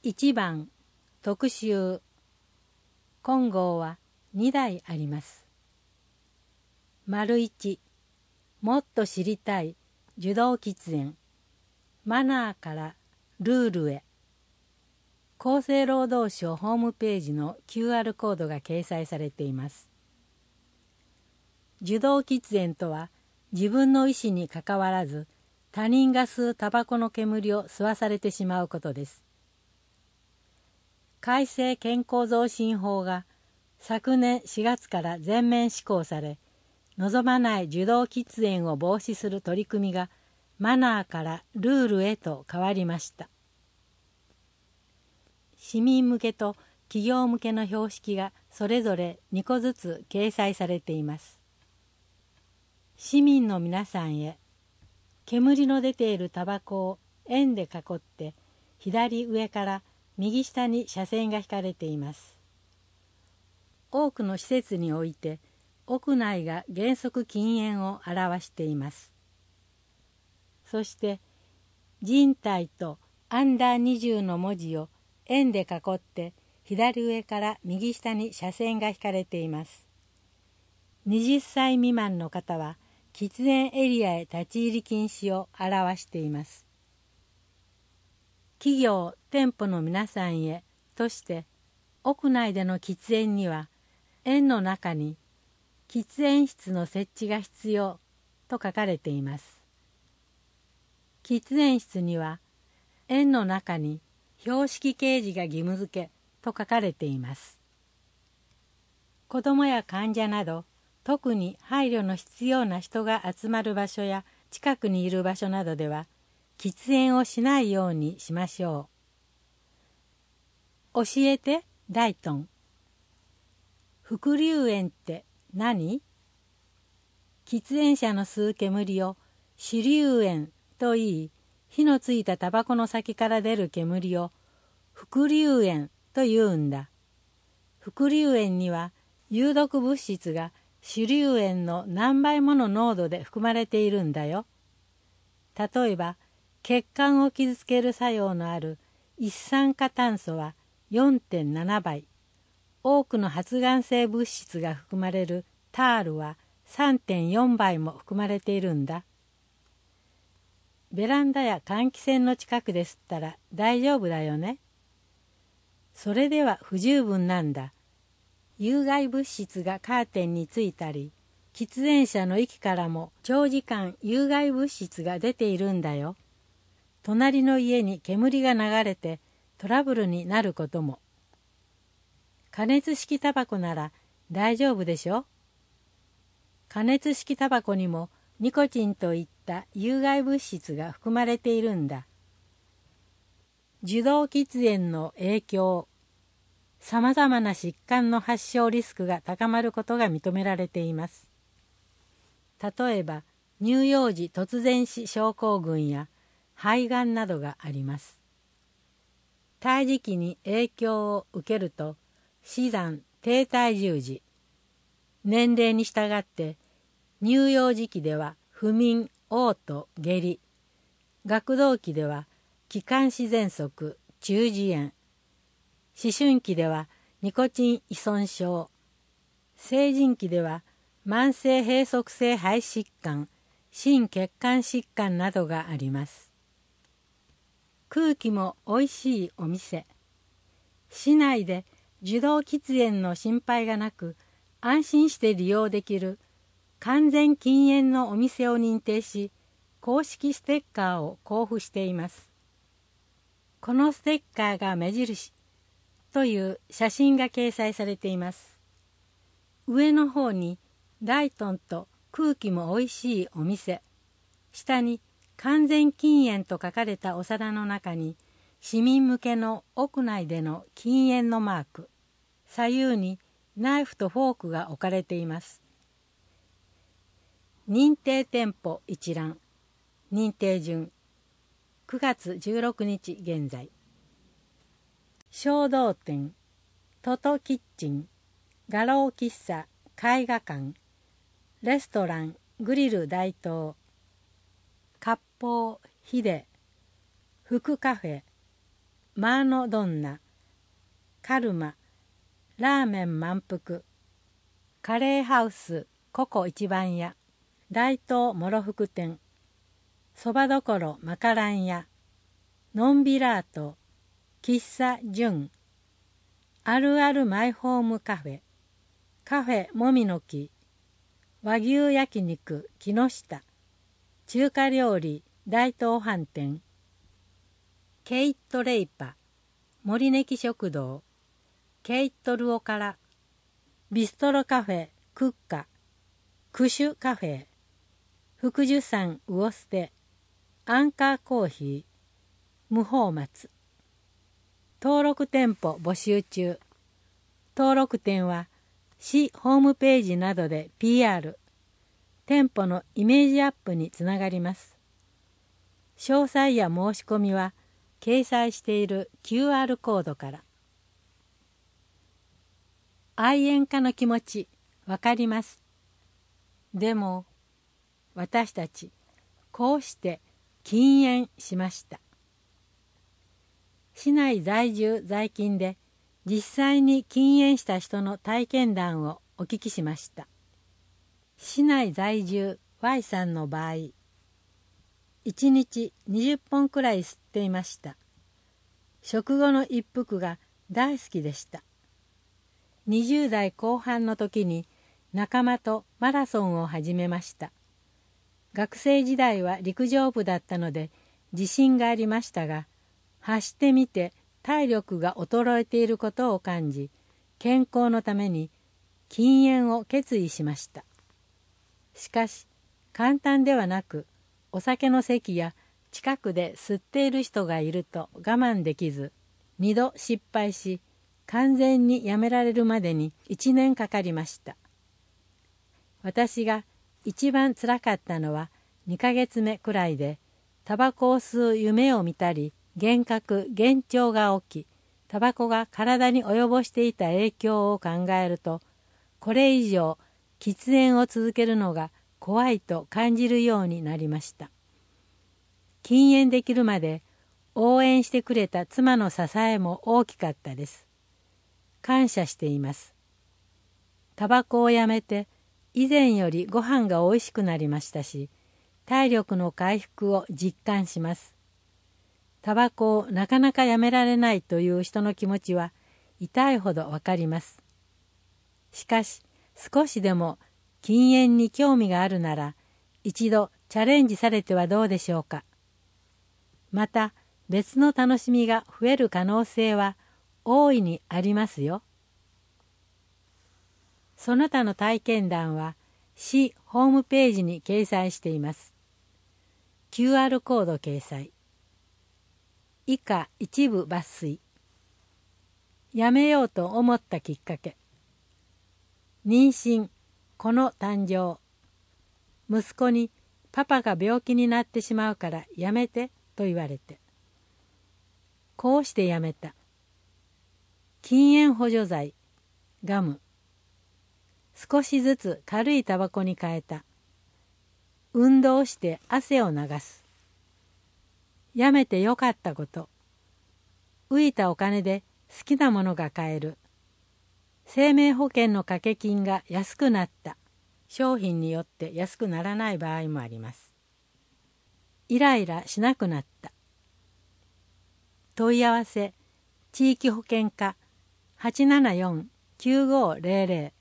1番特集。金剛は2台あります。1、もっと知りたい受動喫煙。マナーからルールへ。厚生労働省ホームページの QR コードが掲載されています。受動喫煙とは、自分の意思にかかわらず他人が吸うタバコの煙を吸わされてしまうことです。改正健康増進法が昨年4月から全面施行され、望まない受動喫煙を防止する取り組みがマナーからルールへと変わりました。市民向けと企業向けの標識がそれぞれ2個ずつ掲載されています。市民の皆さんへ、煙の出ているタバコを円で囲って左上から右下に車線が引かれています。多くの施設において屋内が原則禁煙を表しています。そして人体とアンダー20の文字を円で囲って左上から右下に車線が引かれています。20歳未満の方は喫煙エリアへ立ち入り禁止を表しています。企業・店舗の皆さんへとして、屋内での喫煙には円の中に喫煙室の設置が必要と書かれています。喫煙室には円の中に標識掲示が義務付けと書かれています。子どもや患者など特に配慮の必要な人が集まる場所や近くにいる場所などでは喫煙をしないようにしましょう。教えてダイトン。副流煙って何？喫煙者の吸う煙を主流煙と言い、火のついたタバコの先から出る煙を副流煙と言うんだ。副流煙には有毒物質が主流煙の何倍もの濃度で含まれているんだよ。例えば血管を傷つける作用のある一酸化炭素は 4.7 倍、多くの発がん性物質が含まれるタールは 3.4 倍も含まれているんだ。ベランダや換気扇の近くで吸ったら大丈夫だよね。それでは不十分なんだ。有害物質がカーテンについたり、喫煙者の息からも長時間有害物質が出ているんだよ。隣の家に煙が流れてトラブルになることも。加熱式タバコなら大丈夫でしょ？加熱式タバコにもニコチンといった有害物質が含まれているんだ。受動喫煙の影響。さまざまな疾患の発症リスクが高まることが認められています。例えば乳幼児突然死症候群や肺がんなどがあります。胎児期に影響を受けると死産・低体重児、年齢に従って乳幼児期では不眠・嘔吐・下痢、学童期では気管支喘息・中耳炎、思春期ではニコチン依存症、成人期では慢性閉塞性肺疾患、心血管疾患などがあります。空気もおいしいお店。市内で受動喫煙の心配がなく安心して利用できる完全禁煙のお店を認定し、公式ステッカーを交付しています。このステッカーが目印という写真が掲載されています。上の方にダイトンと空気もおいしいお店、下に完全禁煙と書かれたお皿の中に市民向けの屋内での禁煙のマーク、左右にナイフとフォークが置かれています。認定店舗一覧、認定順、9月16日現在。衝動店、トトキッチン、画廊喫茶、絵画館、レストラン、グリル大東、割烹、ヒデ、福カフェ、 マーノドンナ、カルマ、ラーメン満腹、カレーハウスココ一番屋、大東もろ福店、そばどころマカラン屋、のんびらーと、喫茶純、あるあるマイホームカフェ、カフェもみの木、和牛焼肉木下、中華料理大東飯店、ケイットレイパ、森根木食堂、ケイットルオカラ、ビストロカフェクッカ、クシュカフェ、福寿山魚捨て、アンカーコーヒー、無法松。登録店舗募集中。登録店は市ホームページなどで PR、店舗のイメージアップにつながります。詳細や申し込みは掲載している QR コードから。愛煙家の気持ちわかります。でも私たちこうして禁煙しました。市内在住在勤で実際に禁煙した人の体験談をお聞きしました。市内在住 Y さんの場合、1日20本くらい吸っていました。食後の一服が大好きでした。20代後半の時に仲間とマラソンを始めました。学生時代は陸上部だったので自信がありましたが、走ってみて体力が衰えていることを感じ、健康のために禁煙を決意しました。しかし簡単ではなく、お酒の席や近くで吸っている人がいると我慢できず、2度失敗し、完全にやめられるまでに1年かかりました。私が一番つらかったのは2ヶ月目くらいで、タバコを吸う夢を見たり、幻覚幻聴が起き、タバコが体に及ぼしていた影響を考えると、これ以上喫煙を続けるのが怖いと感じるようになりました。禁煙できるまで応援してくれた妻の支えも大きかったです。感謝しています。タバコをやめて以前よりご飯がおいしくなりましたし、体力の回復を実感します。タバコをなかなかやめられないという人の気持ちは痛いほどわかります。しかし少しでも禁煙に興味があるなら、一度チャレンジされてはどうでしょうか。また別の楽しみが増える可能性は大いにありますよ。その他の体験談は市ホームページに掲載しています。QR コード掲載。以下一部抜粋。やめようと思ったきっかけ。妊娠、子の誕生。息子にパパが病気になってしまうからやめてと言われて。こうしてやめた。禁煙補助剤、ガム。少しずつ軽いタバコに変えた。運動して汗を流す。やめてよかったこと。浮いたお金で好きなものが買える。生命保険の掛け金が安くなった。商品によって安くならない場合もあります。イライラしなくなった。問い合わせ地域保険課 874-9500